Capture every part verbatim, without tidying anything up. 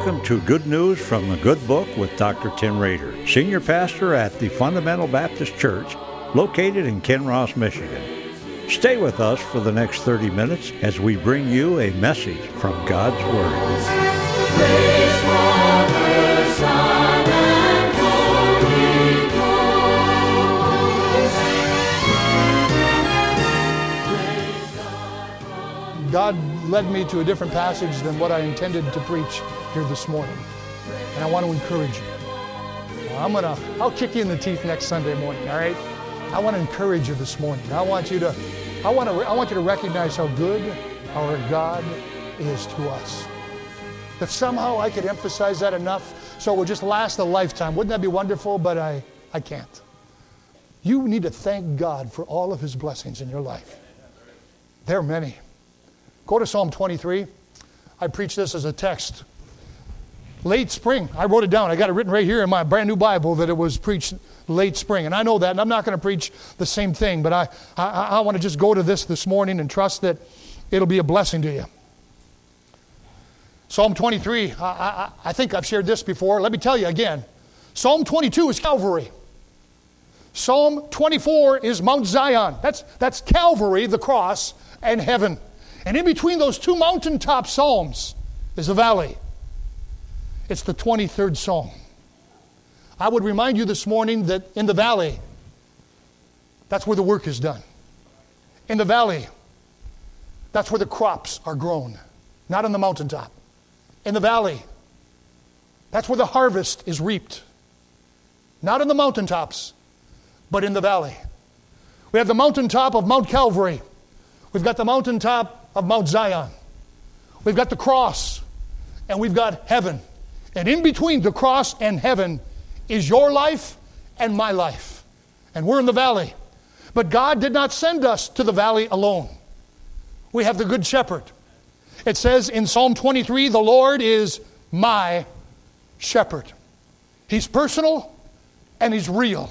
Welcome to Good News from the Good Book with Doctor Tim Rader, Senior Pastor at the Fundamental Baptist Church, located in Kinross, Michigan. Stay with us for the next thirty minutes as we bring you a message from God's Word. Praise Father, Son, and Holy Ghost. God led me to a different passage than what I intended to preach here this morning. And I want to encourage you. I'm gonna, I'll kick you in the teeth next Sunday morning, all right? I want to encourage you this morning. I want you to, I want to, I want you to recognize how good our God is to us. If somehow I could emphasize that enough so it would just last a lifetime, wouldn't that be wonderful? But I, I can't. You need to thank God for all of His blessings in your life. There are many. Go to Psalm twenty-three. I preach this as a text. Late spring. I wrote it down. I got it written right here in my brand new Bible that it was preached late spring. And I know that, and I'm not going to preach the same thing, but I, I, I want to just go to this this morning and trust that it'll be a blessing to you. Psalm twenty-three, I, I, I think I've shared this before. Let me tell you again. Psalm twenty-two is Calvary. Psalm twenty-four is Mount Zion. That's, that's Calvary, the cross, and heaven. And in between those two mountaintop psalms is the valley. It's the twenty-third Psalm. I would remind you this morning that in the valley, that's where the work is done. In the valley, that's where the crops are grown, not on the mountaintop. In the valley, that's where the harvest is reaped, not on the mountaintops, but in the valley. We have the mountaintop of Mount Calvary. We've got the mountaintop of Mount Zion. We've got the cross, and we've got heaven. And in between the cross and heaven is your life and my life. And we're in the valley. But God did not send us to the valley alone. We have the Good Shepherd. It says in Psalm twenty-three, the Lord is my shepherd. He's personal and He's real.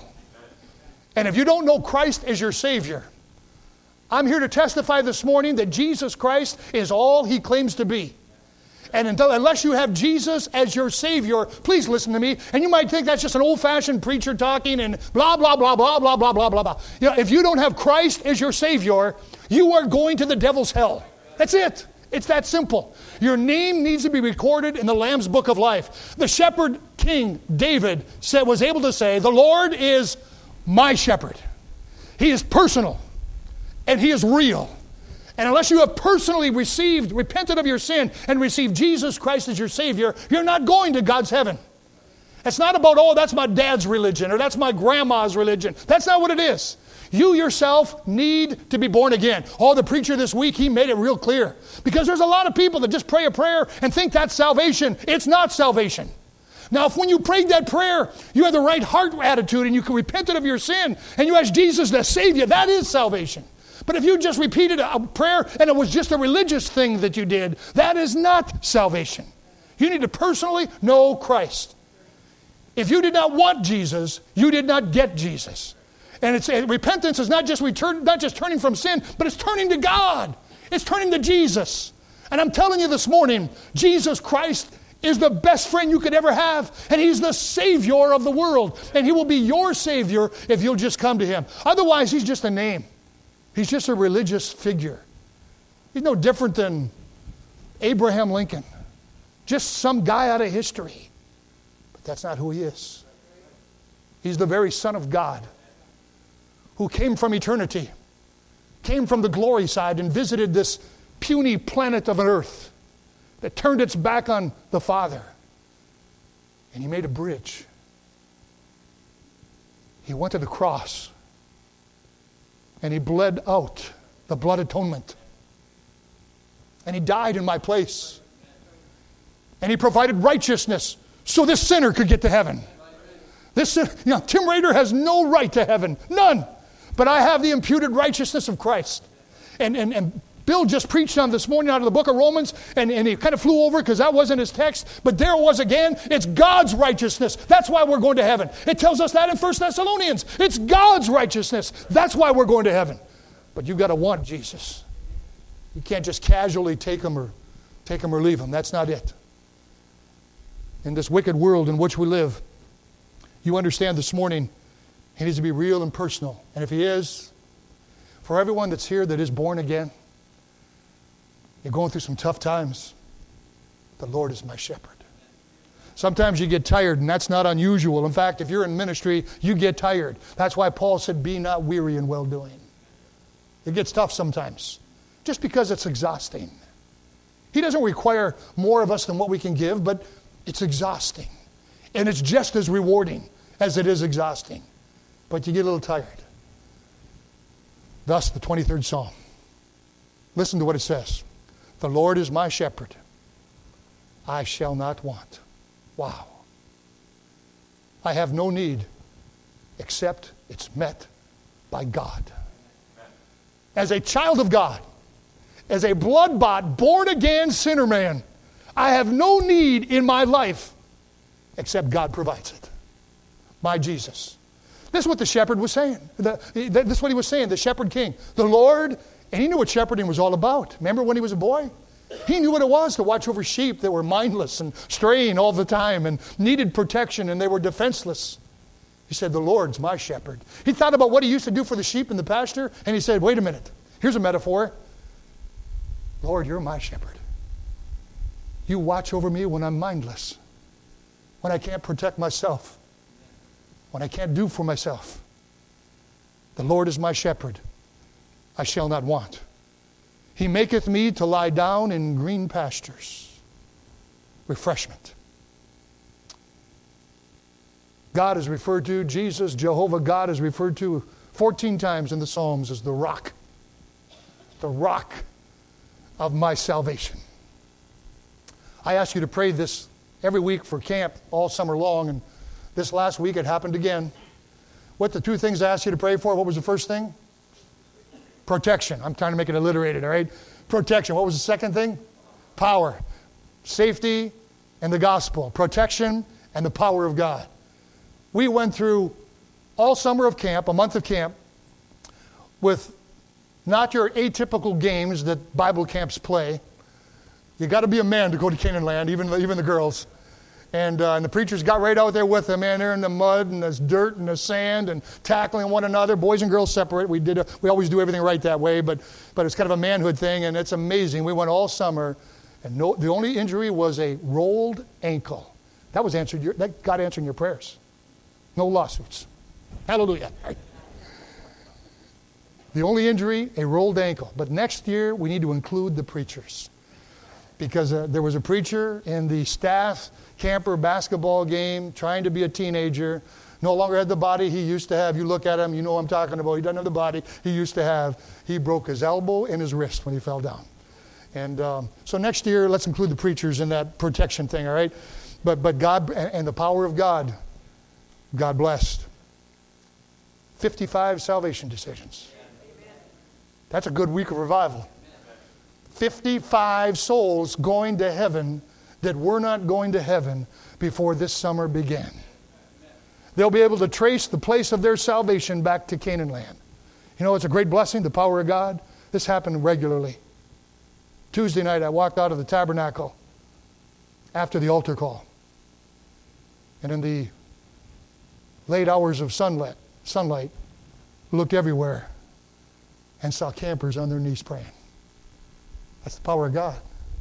And if you don't know Christ as your Savior, I'm here to testify this morning that Jesus Christ is all He claims to be. And until, unless you have Jesus as your Savior, please listen to me. And you might think that's just an old-fashioned preacher talking and blah, blah, blah, blah, blah, blah, blah, blah, blah. You know, if you don't have Christ as your Savior, you are going to the devil's hell. That's it. It's that simple. Your name needs to be recorded in the Lamb's Book of Life. The shepherd king, David, said, was able to say, the Lord is my shepherd. He is personal. And He is real. And unless you have personally received, repented of your sin, and received Jesus Christ as your Savior, you're not going to God's heaven. It's not about, oh, that's my dad's religion, or that's my grandma's religion. That's not what it is. You yourself need to be born again. Oh, the preacher this week, he made it real clear. Because there's a lot of people that just pray a prayer and think that's salvation. It's not salvation. Now, if when you prayed that prayer, you had the right heart attitude, and you repented of your sin, and you asked Jesus to save you, that is salvation. But if you just repeated a prayer and it was just a religious thing that you did, that is not salvation. You need to personally know Christ. If you did not want Jesus, you did not get Jesus. And it's uh, repentance is not just return, not just turning from sin, but it's turning to God. It's turning to Jesus. And I'm telling you this morning, Jesus Christ is the best friend you could ever have. And He's the Savior of the world. And He will be your Savior if you'll just come to Him. Otherwise, He's just a name. He's just a religious figure. He's no different than Abraham Lincoln. Just some guy out of history. But that's not who He is. He's the very Son of God who came from eternity, came from the glory side and visited this puny planet of an earth that turned its back on the Father. And He made a bridge. He went to the cross. And He bled out the blood atonement. And He died in my place. And He provided righteousness so this sinner could get to heaven. This, you know, Tim Rader has no right to heaven. None. But I have the imputed righteousness of Christ. And, and, and Bill just preached on this morning out of the book of Romans, and, and he kind of flew over because that wasn't his text. But there it was again. It's God's righteousness. That's why we're going to heaven. It tells us that in First Thessalonians. It's God's righteousness. That's why we're going to heaven. But you've got to want Jesus. You can't just casually take Him or take Him or leave Him. That's not it. in this wicked world in which we live, you understand this morning He needs to be real and personal. And if He is, for everyone that's here that is born again, you're going through some tough times, the Lord is my shepherd. Sometimes you get tired, and that's not unusual. In fact, if you're in ministry, you get tired. That's why Paul said, be not weary in well-doing. It gets tough sometimes, just because it's exhausting. He doesn't require more of us than what we can give, but it's exhausting. And it's just as rewarding as it is exhausting. But you get a little tired. Thus, the twenty-third Psalm. Listen to what it says. The Lord is my shepherd. I shall not want. Wow. I have no need except it's met by God. As a child of God, as a blood-bought, born-again sinner man, I have no need in my life except God provides it. My Jesus. This is what the shepherd was saying. The, this is what he was saying, the shepherd king. The Lord, and he knew what shepherding was all about. Remember when he was a boy? He knew what it was to watch over sheep that were mindless and straying all the time and needed protection and they were defenseless. He said, the Lord's my shepherd. He thought about what he used to do for the sheep in the pasture and he said, wait a minute, here's a metaphor. Lord, you're my shepherd. You watch over me when I'm mindless, when I can't protect myself, when I can't do for myself. The Lord is my shepherd. I shall not want. He maketh me to lie down in green pastures. Refreshment. God is referred to, Jesus, Jehovah God is referred to fourteen times in the Psalms as the rock. The rock of my salvation. I ask you to pray this every week for camp all summer long, and this last week it happened again. What the two things I asked you to pray for? What was the first thing? Protection. I'm trying to make it alliterated, all right? Protection. What was the second thing? Power. Safety and the gospel. Protection and the power of God. We went through all summer of camp, a month of camp, with not your atypical games that Bible camps play. You got to be a man to go to Canaan land, even, even the girls. And, uh, and the preachers got right out there with them, man. They're in the mud and there's dirt and the sand and tackling one another. Boys and girls separate. We did. A, we always do everything right that way, but but it's kind of a manhood thing, and it's amazing. We went all summer, and no, the only injury was a rolled ankle. That was answered. Your, that God answering your prayers. No lawsuits. Hallelujah. The only injury, a rolled ankle. But next year we need to include the preachers. Because uh, there was a preacher in the staff camper basketball game trying to be a teenager, no longer had the body he used to have. You look at him, you know what I'm talking about. He doesn't have the body he used to have. He broke his elbow and his wrist when he fell down. And um, so next year, let's include the preachers in that protection thing, all right? But, but God and the power of God, God blessed. fifty-five salvation decisions. That's a good week of revival. fifty-five souls going to heaven that were not going to heaven before this summer began. They'll be able to trace the place of their salvation back to Canaan land. You know, it's a great blessing, the power of God. This happened regularly. Tuesday night, I walked out of the tabernacle after the altar call. And in the late hours of sunlight, sunlight, looked everywhere and saw campers on their knees praying. That's the power of God.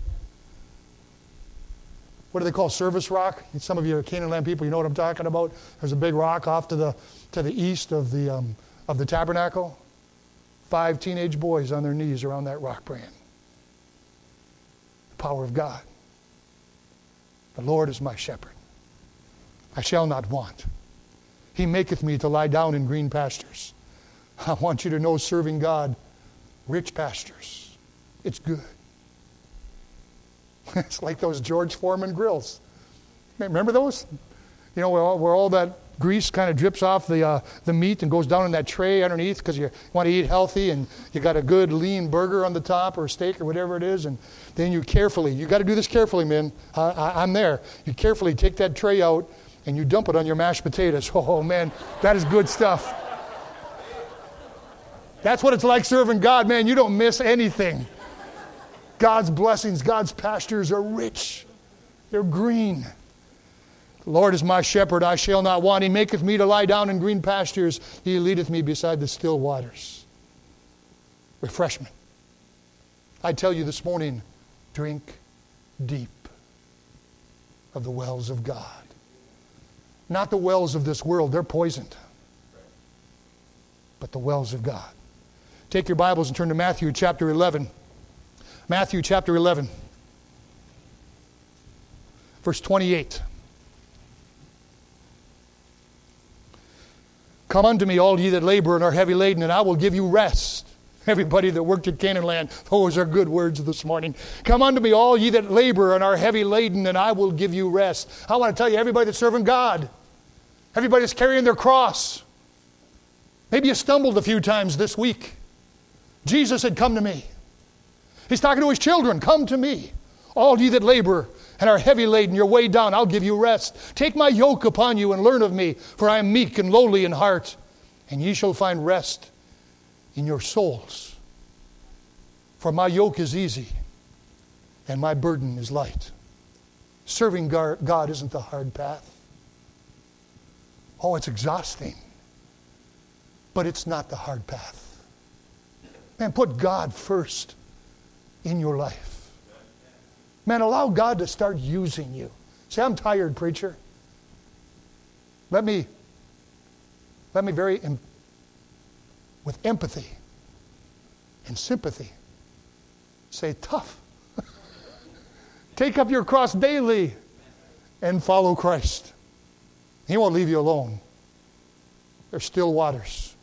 What do they call Service Rock? Some of you are Canaan land people, you know what I'm talking about. There's a big rock off to the to the east of the um, of the tabernacle. Five teenage boys on their knees around that rock praying. The power of God. The Lord is my shepherd. I shall not want. He maketh me to lie down in green pastures. I want you to know, serving God, rich pastures. It's good. It's like those George Foreman grills. Remember those? You know, where all, where all that grease kind of drips off the uh, the meat and goes down in that tray underneath because you want to eat healthy and you got a good lean burger on the top or a steak or whatever it is, and then you carefully, you got to do this carefully, man. Uh, I, I'm there. You carefully take that tray out and you dump it on your mashed potatoes. Oh, man, that is good stuff. That's what it's like serving God, man. You don't miss anything. God's blessings, God's pastures are rich. They're green. The Lord is my shepherd, I shall not want. He maketh me to lie down in green pastures. He leadeth me beside the still waters. Refreshment. I tell you this morning, drink deep of the wells of God. Not the wells of this world, they're poisoned. But the wells of God. Take your Bibles and turn to Matthew chapter eleven. Matthew chapter eleven. Verse twenty-eight. Come unto me, all ye that labor and are heavy laden, and I will give you rest. Everybody that worked at Canaan land, those are good words this morning. Come unto me, all ye that labor and are heavy laden, and I will give you rest. I want to tell you, everybody that's serving God, everybody that's carrying their cross, maybe you stumbled a few times this week. Jesus said, come to me. He's talking to his children, come to me. All ye that labor and are heavy laden, you're weighed down, I'll give you rest. Take my yoke upon you and learn of me, for I am meek and lowly in heart, and ye shall find rest in your souls. For my yoke is easy, and my burden is light. Serving God isn't the hard path. Oh, it's exhausting, but it's not the hard path. Man, put God first in your life. Man, allow God to start using you. Say, I'm tired, preacher. Let me, let me very, em- with empathy and sympathy, say, tough. Take up your cross daily and follow Christ. He won't leave you alone. There's still waters.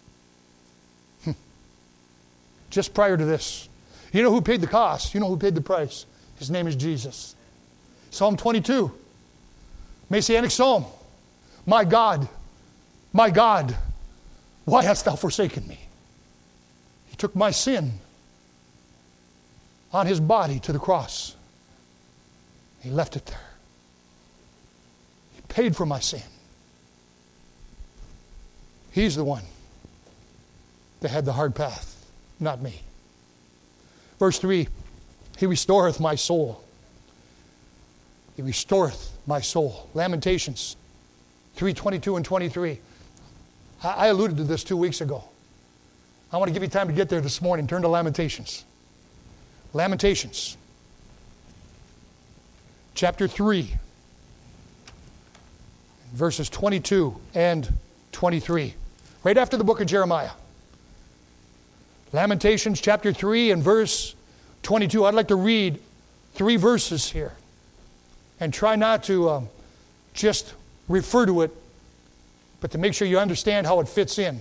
Just prior to this, you know who paid the cost? You know who paid the price? His name is Jesus. Psalm twenty-two, Messianic Psalm. My God, my God, why hast thou forsaken me? He took my sin on his body to the cross. He left it there. He paid for my sin. He's the one that had the hard path, not me. Verse three, he restoreth my soul. He restoreth my soul. Lamentations three twenty-two and twenty-three. I, I alluded to this two weeks ago. I want to give you time to get there this morning. Turn to Lamentations. Lamentations. Chapter three. Verses twenty-two and twenty-three. Right after the book of Jeremiah. Lamentations chapter three and verse twenty-two. I'd like to read three verses here and try not to um, just refer to it, but to make sure you understand how it fits in.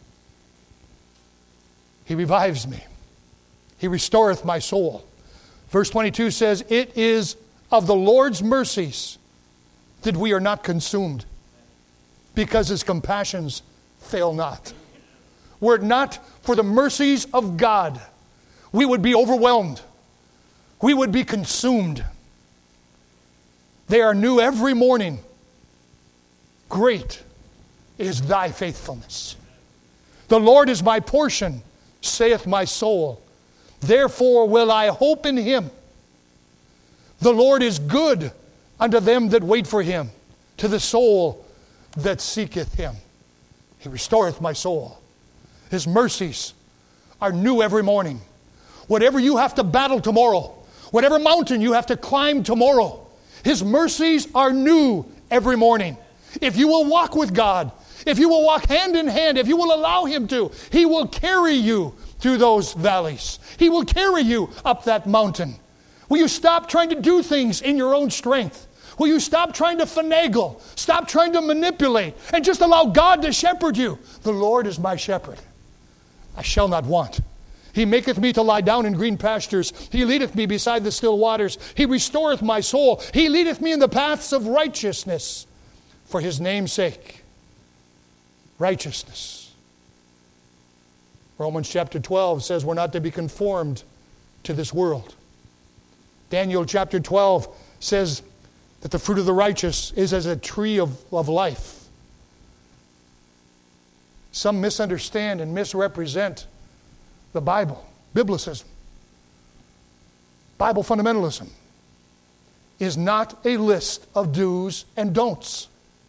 He revives me. He restoreth my soul. Verse twenty-two says, it is of the Lord's mercies that we are not consumed, because his compassions fail not. Were it not for the mercies of God, we would be overwhelmed. We would be consumed. They are new every morning. Great is thy faithfulness. The Lord is my portion, saith my soul. Therefore will I hope in him. The Lord is good unto them that wait for him, to the soul that seeketh him. He restoreth my soul. His mercies are new every morning. Whatever you have to battle tomorrow, whatever mountain you have to climb tomorrow, his mercies are new every morning. If you will walk with God, if you will walk hand in hand, if you will allow him to, he will carry you through those valleys. He will carry you up that mountain. Will you stop trying to do things in your own strength? Will you stop trying to finagle? Stop trying to manipulate and just allow God to shepherd you? The Lord is my shepherd. I shall not want. He maketh me to lie down in green pastures. He leadeth me beside the still waters. He restoreth my soul. He leadeth me in the paths of righteousness for his name's sake. Righteousness. Romans chapter twelve says we're not to be conformed to this world. Daniel chapter twelve says that the fruit of the righteous is as a tree of, of life. Some misunderstand and misrepresent the Bible. Biblicism. Bible fundamentalism is not a list of do's and don'ts.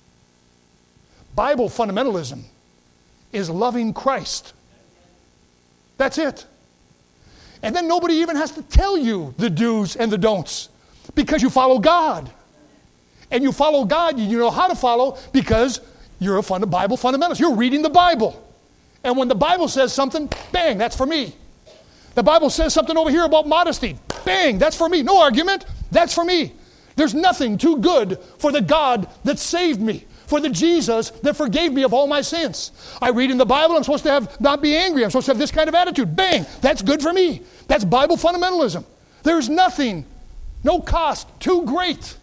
Bible fundamentalism is loving Christ. That's it. And then nobody even has to tell you the do's and the don'ts because you follow God. And you follow God, you know how to follow because you're a fund- Bible fundamentalist. You're reading the Bible. And when the Bible says something, bang, that's for me. The Bible says something over here about modesty. Bang, that's for me. No argument. That's for me. There's nothing too good for the God that saved me, for the Jesus that forgave me of all my sins. I read in the Bible, I'm supposed to have not be angry. I'm supposed to have this kind of attitude. Bang, that's good for me. That's Bible fundamentalism. There's nothing, no cost too great.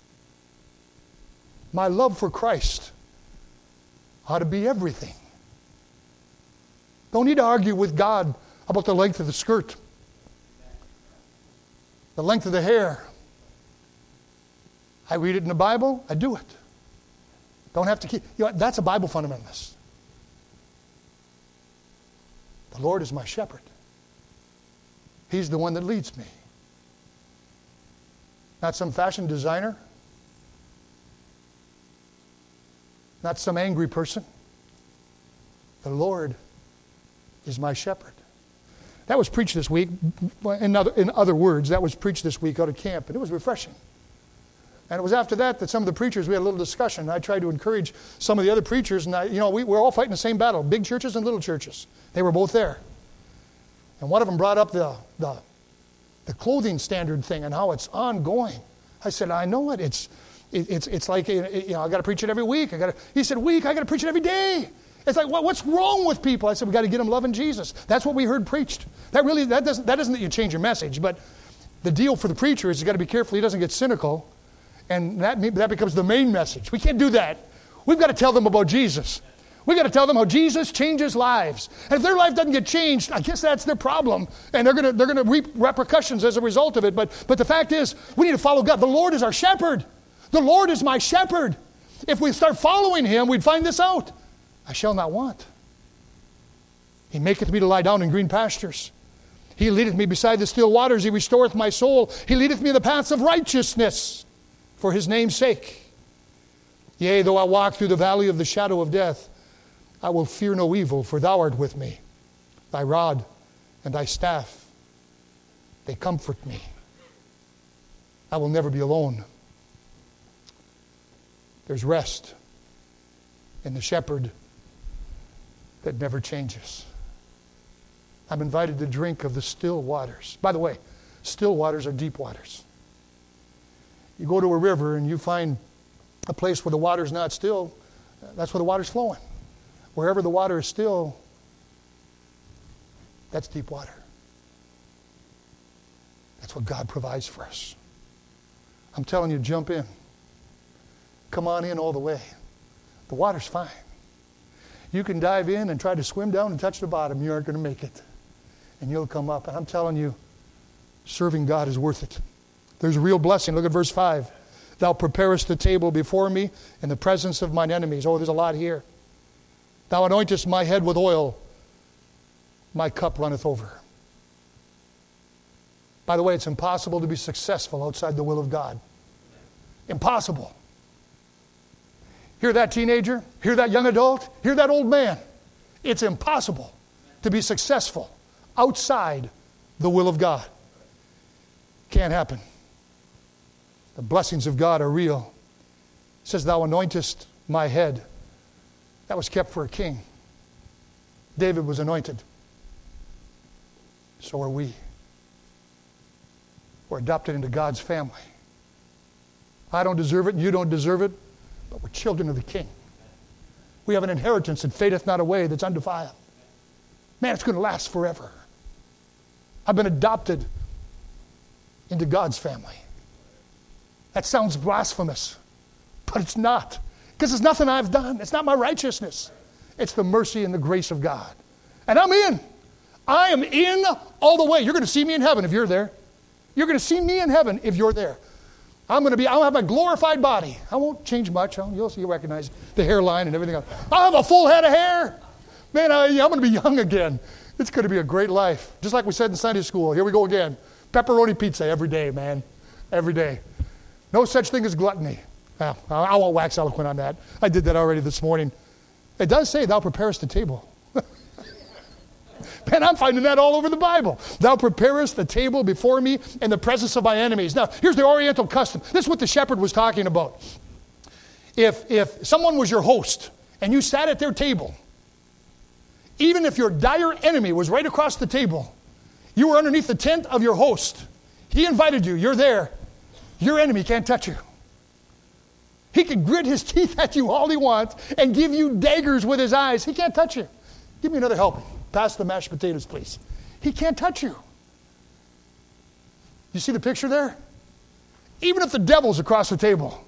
My love for Christ ought to be everything. Don't need to argue with God about the length of the skirt, the length of the hair. I read it in the Bible, I do it. Don't have to keep, you know, that's a Bible fundamentalist. The Lord is my shepherd. He's the one that leads me. Not some fashion designer. Not some angry person. The Lord is my shepherd. That was preached this week. In other, in other words, that was preached this week out of camp, and it was refreshing. And it was after that that some of the preachers, we had a little discussion. I tried to encourage some of the other preachers, and I, you know, we, we're all fighting the same battle, big churches and little churches. They were both there. And one of them brought up the, the, the clothing standard thing and how it's ongoing. I said, I know it. It's, it, it's, it's like, you know, I got to preach it every week. I got to, he said, week, I got to preach it every day. It's like, what, what's wrong with people? I said, we got to get them loving Jesus. That's what we heard preached. That really, that doesn't, that doesn't that you change your message, but the deal for the preacher is you got to be careful he doesn't get cynical. And that, that becomes the main message. We can't do that. We've got to tell them about Jesus. We've got to tell them how Jesus changes lives. And if their life doesn't get changed, I guess that's their problem. And they're going to they're going to reap repercussions as a result of it. But, but the fact is, we need to follow God. The Lord is our shepherd. The Lord is my shepherd. If we start following Him, we'd find this out. I shall not want. He maketh me to lie down in green pastures. He leadeth me beside the still waters. He restoreth my soul. He leadeth me in the paths of righteousness for His name's sake. Yea, though I walk through the valley of the shadow of death, I will fear no evil, for Thou art with me. Thy rod and Thy staff, they comfort me. I will never be alone. There's rest in the shepherd that never changes. I'm invited to drink of the still waters. By the way, still waters are deep waters. You go to a river and you find a place where the water's not still, that's where the water's flowing. Wherever the water is still, that's deep water. That's what God provides for us. I'm telling you, jump in. Come on in all the way. The water's fine. You can dive in and try to swim down and touch the bottom. You aren't going to make it. And you'll come up. And I'm telling you, serving God is worth it. There's a real blessing. Look at verse five. Thou preparest the table before me in the presence of mine enemies. Oh, there's a lot here. Thou anointest my head with oil. My cup runneth over. By the way, it's impossible to be successful outside the will of God. Impossible. Hear that, teenager? Hear that, young adult? Hear that, old man? It's impossible to be successful outside the will of God. Can't happen. The blessings of God are real. It says, Thou anointest my head. That was kept for a king. David was anointed. So are we. We're adopted into God's family. I don't deserve it, and you don't deserve it, but we're children of the King. We have an inheritance that fadeth not away, that's undefiled. Man, it's going to last forever. I've been adopted into God's family. That sounds blasphemous, but it's not. Because it's nothing I've done. It's not my righteousness. It's the mercy and the grace of God. And I'm in. I am in all the way. You're going to see me in heaven if you're there. You're going to see me in heaven if you're there. I'm going to be, I'll have a glorified body. I won't change much. I'll, you'll see, you'll recognize the hairline and everything else. I'll have a full head of hair. Man, I, I'm going to be young again. It's going to be a great life. Just like we said in Sunday school. Here we go again. Pepperoni pizza every day, man. Every day. No such thing as gluttony. Well, I won't wax eloquent on that. I did that already this morning. It does say, thou preparest a table. Man, I'm finding that all over the Bible. Thou preparest the table before me in the presence of my enemies. Now, here's the Oriental custom. This is what the shepherd was talking about. If, if someone was your host and you sat at their table, even if your dire enemy was right across the table, you were underneath the tent of your host. He invited you. You're there. Your enemy can't touch you. He can grit his teeth at you all he wants and give you daggers with his eyes. He can't touch you. Give me another helping. Pass the mashed potatoes, please. He can't touch you. You see the picture there? Even if the devil's across the table,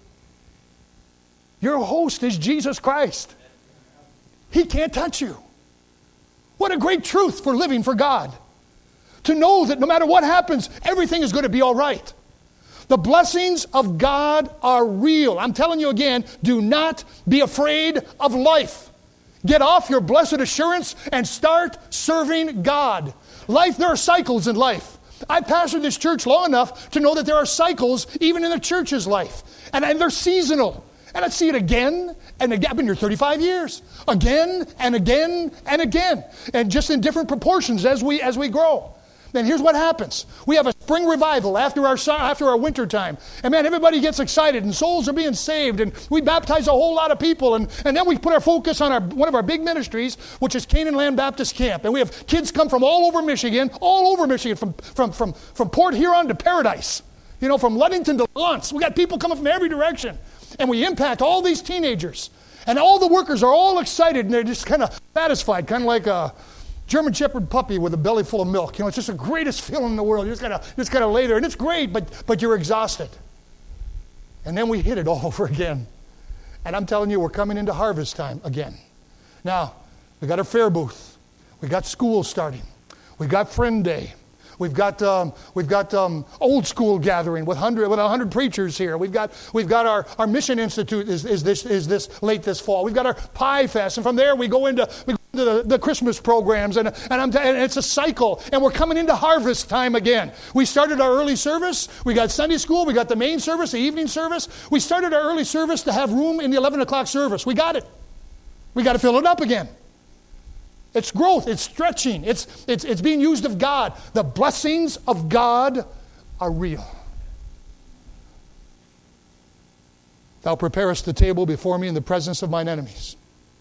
your host is Jesus Christ. He can't touch you. What a great truth for living for God. To know that no matter what happens, everything is going to be all right. The blessings of God are real. I'm telling you again, do not be afraid of life. Get off your blessed assurance and start serving God. Life, there are cycles in life. I've pastored this church long enough to know that there are cycles even in the church's life. And, and they're seasonal. And I see it again and again. I've been here thirty-five years. Again and again and again. And just in different proportions as we as we grow. Then here's what happens. We have a spring revival after our after our winter time. And man, everybody gets excited and souls are being saved. And we baptize a whole lot of people. And, and then we put our focus on our one of our big ministries, which is Canaan Land Baptist Camp. And we have kids come from all over Michigan, all over Michigan, from, from, from, from Port Huron to Paradise. You know, from Ludington to Lawrence. We got people coming from every direction. And we impact all these teenagers. And all the workers are all excited and they're just kind of satisfied, kind of like a German Shepherd puppy with a belly full of milk. You know, it's just the greatest feeling in the world. You just gotta, just gotta lay there, and it's great, but but you're exhausted. And then we hit it all over again. And I'm telling you, we're coming into harvest time again. Now, we got our fair booth. We got school starting. We got Friend Day. We've got um, we've got um, old school gathering with hundred with a hundred preachers here. We've got we've got our, our mission institute is, is this is this late this fall. We've got our Pie Fest, and from there we go into we go into the, the Christmas programs, and and, I'm, and it's a cycle. And we're coming into harvest time again. We started our early service. We got Sunday school. We got the main service, the evening service. We started our early service to have room in the eleven o'clock service. We got it. We got to fill it up again. It's growth. It's stretching. It's, it's, it's being used of God. The blessings of God are real. Thou preparest the table before me in the presence of mine enemies.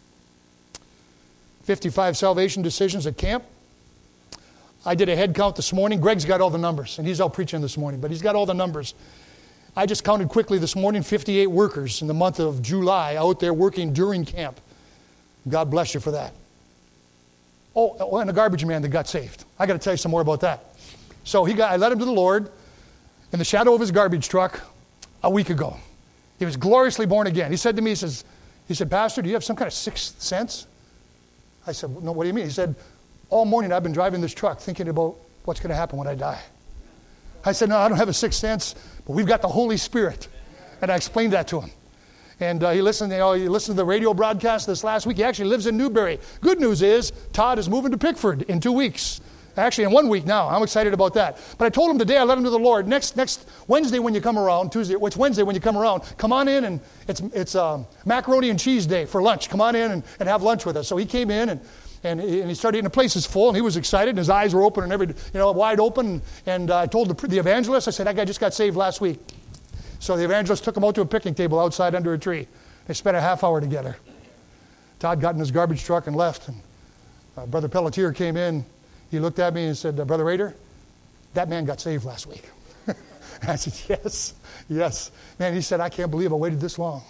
fifty-five salvation decisions at camp. I did a head count this morning. Greg's got all the numbers, and he's out preaching this morning, but he's got all the numbers. I just counted quickly this morning, fifty-eight workers in the month of July out there working during camp. God bless you for that. Oh, and a garbage man that got saved. I got to tell you some more about that. So he got, I led him to the Lord in the shadow of his garbage truck a week ago. He was gloriously born again. He said to me, he says, he said, Pastor, do you have some kind of sixth sense? I said, no, what do you mean? He said, all morning I've been driving this truck thinking about what's going to happen when I die. I said, no, I don't have a sixth sense, but we've got the Holy Spirit. And I explained that to him. And uh, he listened, you know, he listened to the radio broadcast this last week. He actually lives in Newberry. Good news is Todd is moving to Pickford in two weeks. Actually, in one week now. I'm excited about that. But I told him today, I led him to the Lord. Next next Wednesday when you come around, Tuesday, it's Wednesday when you come around, come on in, and it's it's um, macaroni and cheese day for lunch. Come on in and, and have lunch with us. So he came in, and and he, and he started eating. The place is full, and he was excited, and his eyes were open and every, you know, wide open. And uh, I told the, the evangelist, I said, that guy just got saved last week. So the evangelist took him out to a picnic table outside under a tree. They spent a half hour together. Todd got in his garbage truck and left. And uh, Brother Pelletier came in. He looked at me and said, uh, Brother Rader, that man got saved last week. I said, yes, yes. Man, he said, I can't believe I waited this long.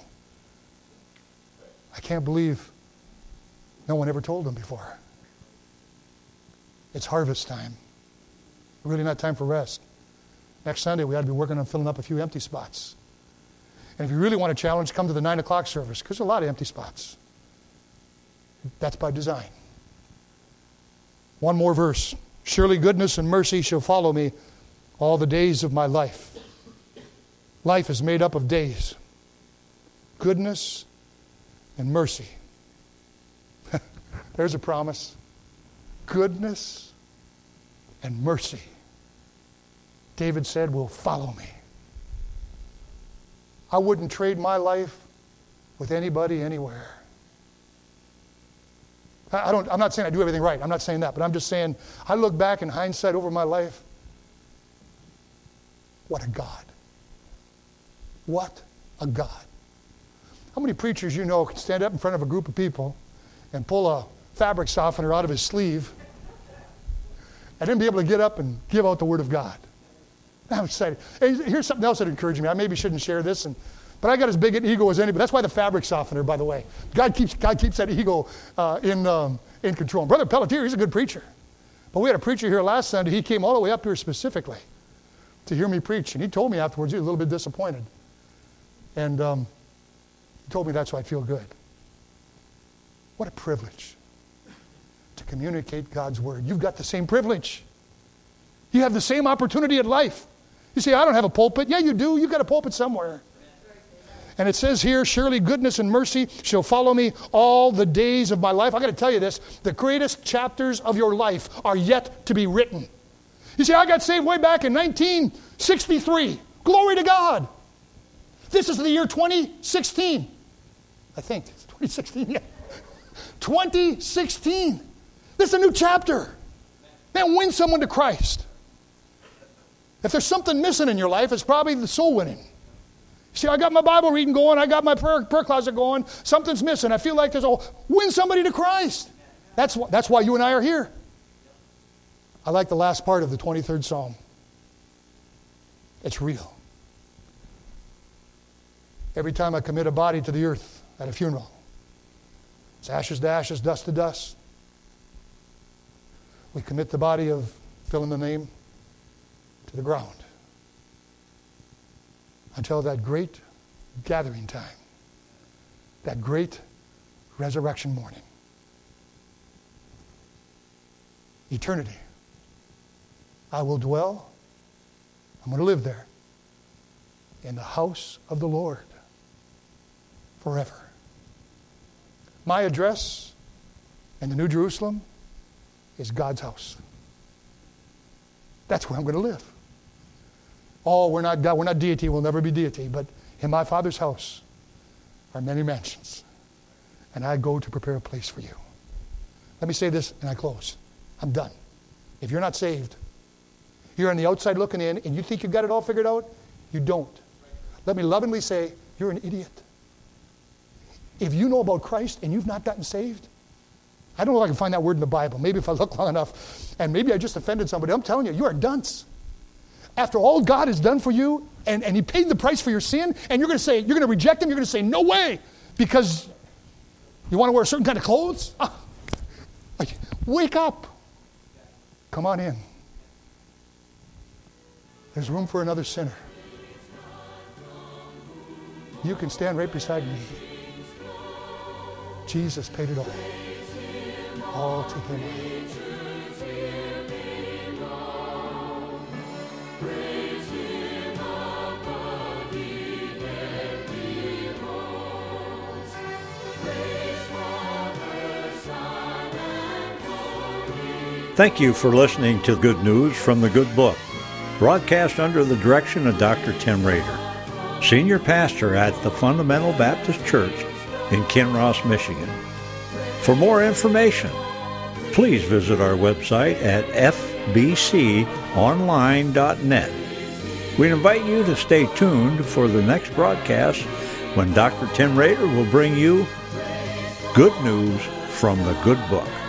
I can't believe no one ever told him before. It's harvest time. Really not time for rest. Next Sunday, we ought to be working on filling up a few empty spots. And if you really want a challenge, come to the nine o'clock service, because there's a lot of empty spots. That's by design. One more verse. Surely goodness and mercy shall follow me all the days of my life. Life is made up of days. Goodness and mercy. There's a promise. Goodness and mercy. David said, will follow me I wouldn't trade my life with anybody anywhere. I don't, I'm not saying I do everything right. I'm not saying that. But I'm just saying, I look back in hindsight over my life. What a God. What a God. How many preachers you know can stand up in front of a group of people and pull a fabric softener out of his sleeve and then be able to get up and give out the Word of God? I'm excited. Hey, here's something else that encouraged me. I maybe shouldn't share this, and, but I got as big an ego as anybody. That's why the fabric softener, by the way. God keeps God keeps that ego uh, in um, in control. And Brother Pelletier, he's a good preacher. But we had a preacher here last Sunday. He came all the way up here specifically to hear me preach. And he told me afterwards he was a little bit disappointed. And um, he told me that's why I feel good. What a privilege to communicate God's Word. You've got the same privilege. You have the same opportunity in life. You say, I don't have a pulpit. Yeah, you do. You've got a pulpit somewhere. And it says here, surely goodness and mercy shall follow me all the days of my life. I got to tell you this, the greatest chapters of your life are yet to be written. You see, I got saved way back in nineteen sixty-three. Glory to God. This is the year twenty sixteen. I think it's twenty sixteen, yeah. twenty sixteen. This is a new chapter. Man, win someone to Christ. If there's something missing in your life, it's probably the soul winning. See, I got my Bible reading going. I got my prayer, prayer closet going. Something's missing. I feel like there's a win somebody to Christ. That's, wh- that's why you and I are here. I like the last part of the twenty-third Psalm. It's real. Every time I commit a body to the earth at a funeral, it's ashes to ashes, dust to dust. We commit the body of, fill in the name, to the ground until that great gathering time, that great resurrection morning. Eternity. I will dwell, I'm going to live there, in the house of the Lord forever. My address in the New Jerusalem is God's house. That's where I'm going to live. Oh, we're not God, we're not deity, we'll never be deity, but in my Father's house are many mansions, and I go to prepare a place for you. Let me say this and I close. I'm done. If you're not saved, you're on the outside looking in, and you think you got it all figured out, you don't. Let me lovingly say, you're an idiot. If you know about Christ and you've not gotten saved, I don't know if I can find that word in the Bible. Maybe if I look long enough, and maybe I just offended somebody. I'm telling you, you are dunce. After all God has done for you, and, and He paid the price for your sin, and you're going to say, you're going to reject Him, you're going to say, no way, because you want to wear a certain kind of clothes? Ah, wake up. Come on in. There's room for another sinner. You can stand right beside me. Jesus paid it all. All to Him. Thank you for listening to Good News from the Good Book, broadcast under the direction of Doctor Tim Rader, Senior Pastor at the Fundamental Baptist Church in Kinross, Michigan. For more information, please visit our website at f b c online dot net. We invite you to stay tuned for the next broadcast when Doctor Tim Rader will bring you Good News from the Good Book.